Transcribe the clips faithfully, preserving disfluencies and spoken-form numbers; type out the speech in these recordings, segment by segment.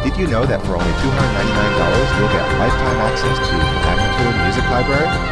Did you know that for only two hundred ninety-nine dollars you'll get lifetime access to the Magnitude Music Library?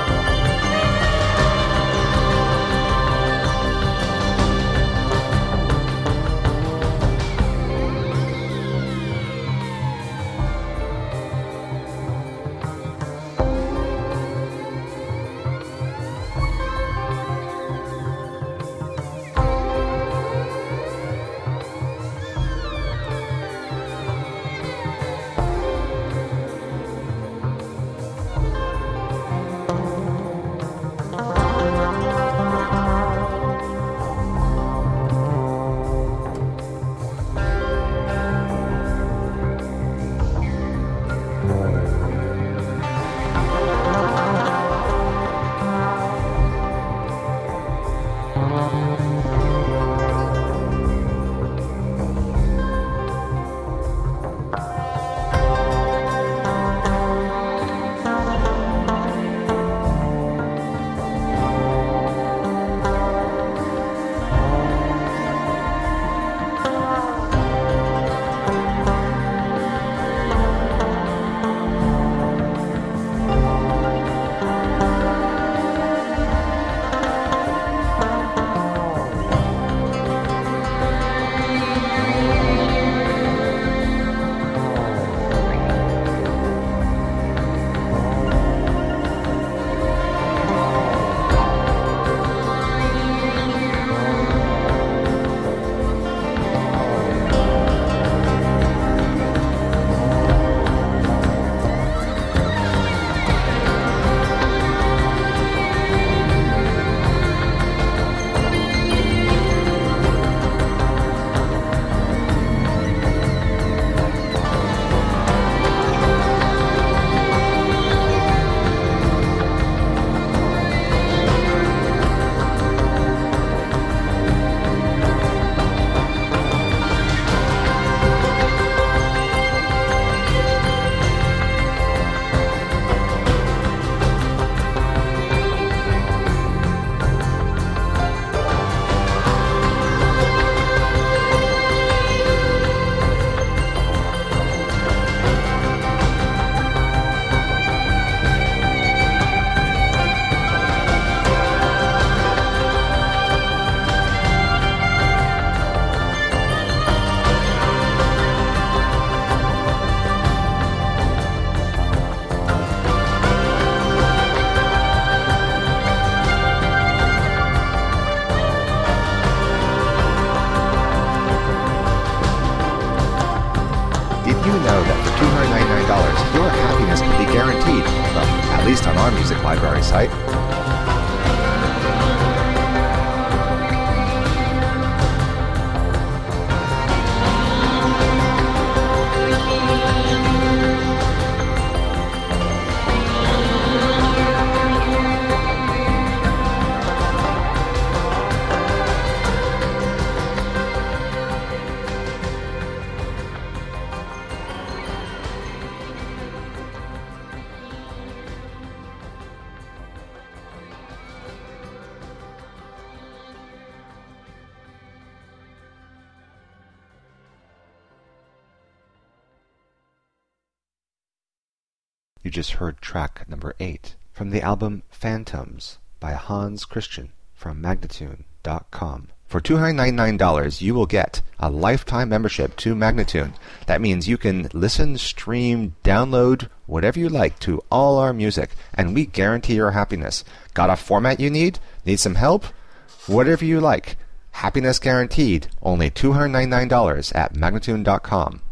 Your happiness can be guaranteed, well, at least on our music library site. You just heard track number eight from the album Phantoms by Hans Christian from Magnatune dot com. For two hundred ninety-nine dollars, you will get a lifetime membership to Magnatune. That means you can listen, stream, download, whatever you like to all our music, and we guarantee your happiness. Got a format you need? Need some help? Whatever you like. Happiness guaranteed. Only two hundred ninety-nine dollars at Magnatune dot com.